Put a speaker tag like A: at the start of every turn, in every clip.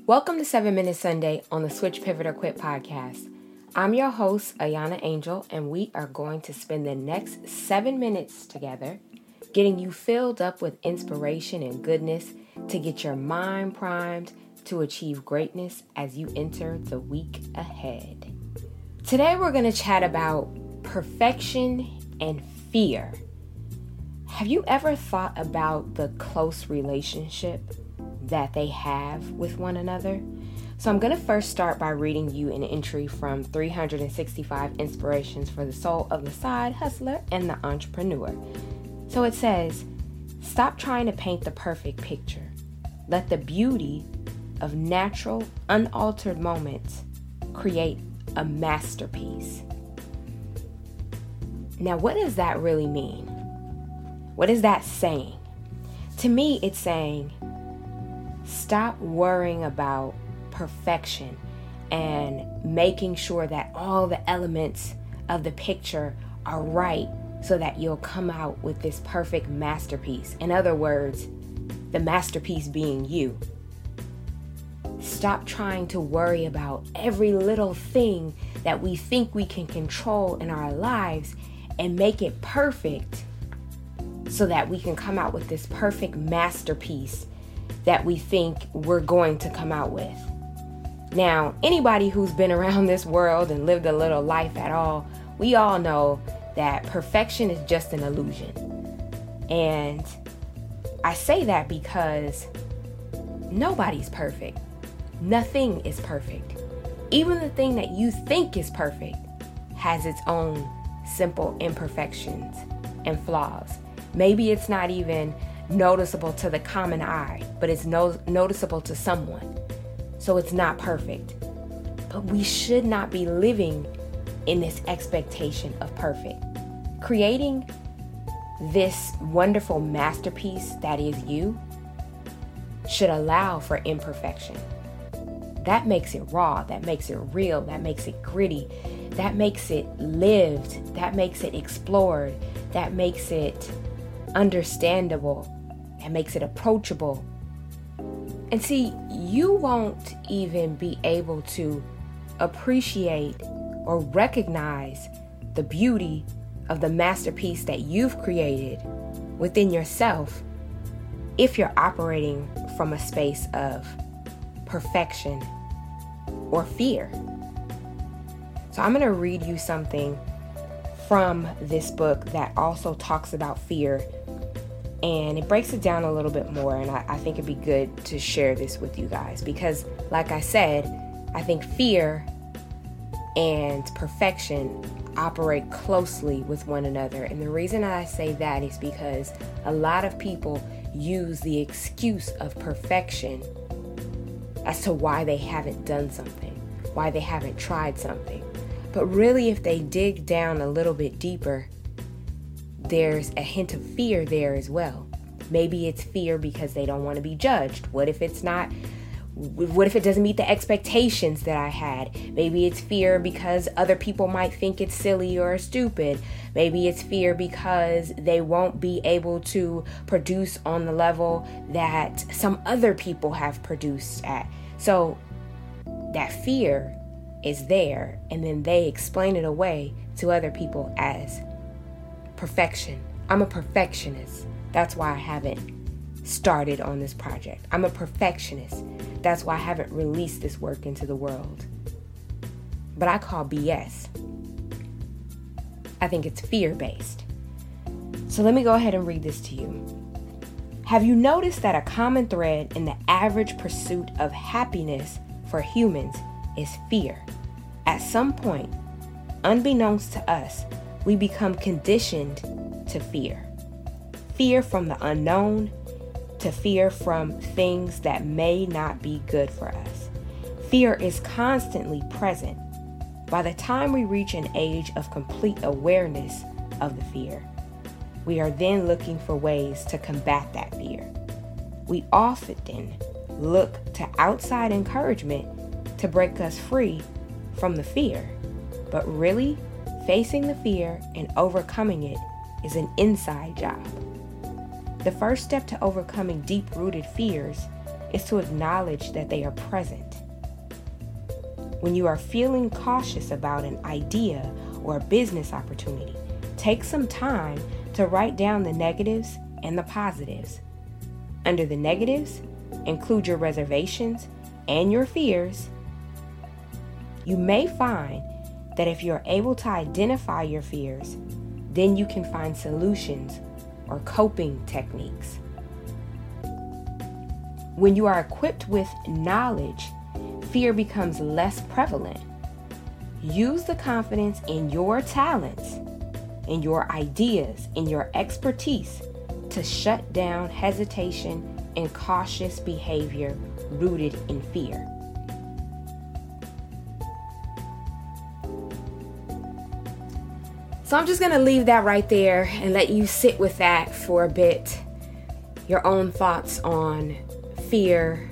A: Welcome to 7 Minute Sunday on the Switch, Pivot, or Quit podcast. I'm your host, Ayana Angel, and we are going to spend the next 7 minutes together getting you filled up with inspiration and goodness to get your mind primed to achieve greatness as you enter the week ahead. Today we're going to chat about perfection and fear. Have you ever thought about the close relationship that they have with one another? So I'm going to first start by reading you an entry from 365 Inspirations for the Soul of the Side Hustler and the Entrepreneur. So it says, stop trying to paint the perfect picture. Let the beauty of natural, unaltered moments create a masterpiece. Now, what does that really mean? What is that saying? To me, it's saying, stop worrying about perfection and making sure that all the elements of the picture are right so that you'll come out with this perfect masterpiece. In other words, the masterpiece being you. Stop trying to worry about every little thing that we think we can control in our lives and make it perfect so that we can come out with this perfect masterpiece that we think we're going to come out with. Now, anybody who's been around this world and lived a little life at all, we all know that perfection is just an illusion. And I say that because nobody's perfect. Nothing is perfect. Even the thing that you think is perfect has its own simple imperfections and flaws. Maybe it's not even noticeable to the common eye, but it's noticeable to someone. So it's not perfect. But we should not be living in this expectation of perfect. Creating this wonderful masterpiece that is you should allow for imperfection. That makes it raw, that makes it real, that makes it gritty, that makes it lived, that makes it explored, that makes it understandable, that makes it approachable. And see, you won't even be able to appreciate or recognize the beauty of the masterpiece that you've created within yourself if you're operating from a space of perfection or fear. So I'm going to read you something from this book that also talks about fear, and it breaks it down a little bit more, and I think it'd be good to share this with you guys because, like I said, I think fear and perfection operate closely with one another. And the reason I say that is because a lot of people use the excuse of perfection as to why they haven't done something, why they haven't tried something. But really, if they dig down a little bit deeper, there's a hint of fear there as well. Maybe it's fear because they don't want to be judged. What if it doesn't meet the expectations that I had? Maybe it's fear because other people might think it's silly or stupid. Maybe it's fear because they won't be able to produce on the level that some other people have produced at. So that fear is there, and then they explain it away to other people as perfection. I'm a perfectionist. That's why I haven't started on this project. I'm a perfectionist. That's why I haven't released this work into the world. But I call BS. I think it's fear-based. So let me go ahead and read this to you. Have you noticed that a common thread in the average pursuit of happiness for humans is fear? At some point, unbeknownst to us, we become conditioned to fear. Fear from the unknown, to fear from things that may not be good for us. Fear is constantly present. By the time we reach an age of complete awareness of the fear, we are then looking for ways to combat that fear. We often look to outside encouragement to break us free from the fear. But really, facing the fear and overcoming it is an inside job. The first step to overcoming deep-rooted fears is to acknowledge that they are present. When you are feeling cautious about an idea or a business opportunity, take some time to write down the negatives and the positives. Under the negatives, include your reservations and your fears. You may find that if you're able to identify your fears, then you can find solutions or coping techniques. When you are equipped with knowledge, fear becomes less prevalent. Use the confidence in your talents, in your ideas, in your expertise to shut down hesitation and cautious behavior rooted in fear. So I'm just going to leave that right there and let you sit with that for a bit. Your own thoughts on fear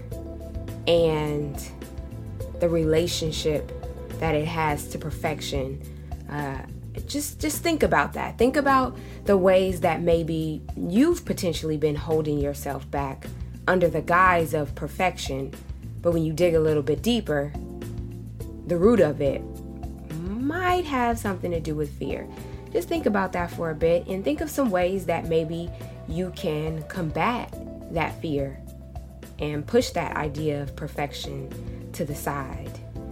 A: and the relationship that it has to perfection. Just think about that. Think about the ways that maybe you've potentially been holding yourself back under the guise of perfection. But when you dig a little bit deeper, the root of it might have something to do with fear. Just think about that for a bit and think of some ways that maybe you can combat that fear and push that idea of perfection to the side.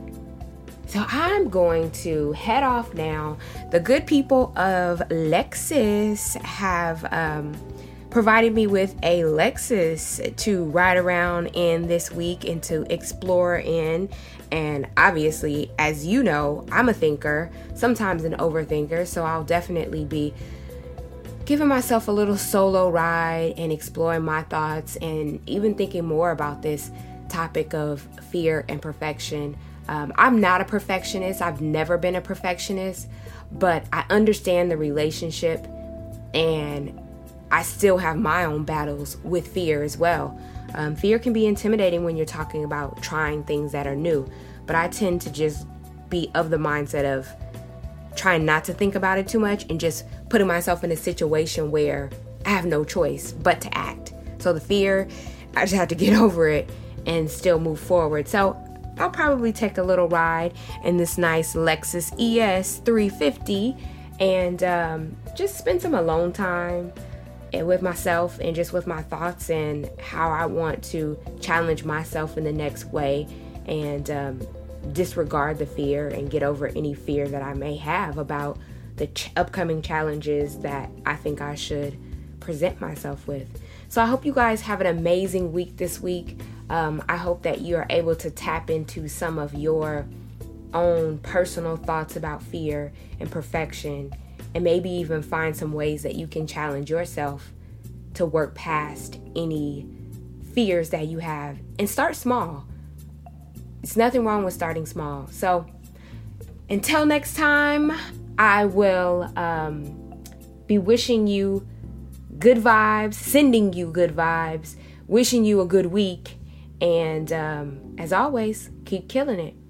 A: So I'm going to head off now. The good people of Lexus have provided me with a Lexus to ride around in this week and to explore in. And obviously, as you know, I'm a thinker, sometimes an overthinker, so I'll definitely be giving myself a little solo ride and exploring my thoughts and even thinking more about this topic of fear and perfection. I'm not a perfectionist. I've never been a perfectionist, but I understand the relationship, and I still have my own battles with fear as well. Fear can be intimidating when you're talking about trying things that are new, but I tend to just be of the mindset of trying not to think about it too much and just putting myself in a situation where I have no choice but to act. So the fear, I just have to get over it and still move forward. So I'll probably take a little ride in this nice Lexus ES 350 and just spend some alone time and with myself and just with my thoughts and how I want to challenge myself in the next way and disregard the fear and get over any fear that I may have about the upcoming challenges that I think I should present myself with. So I hope you guys have an amazing week this week. I hope that you are able to tap into some of your own personal thoughts about fear and perfection, and maybe even find some ways that you can challenge yourself to work past any fears that you have and start small. It's nothing wrong with starting small. So until next time, I will be wishing you good vibes, sending you good vibes, wishing you a good week. And as always, keep killing it.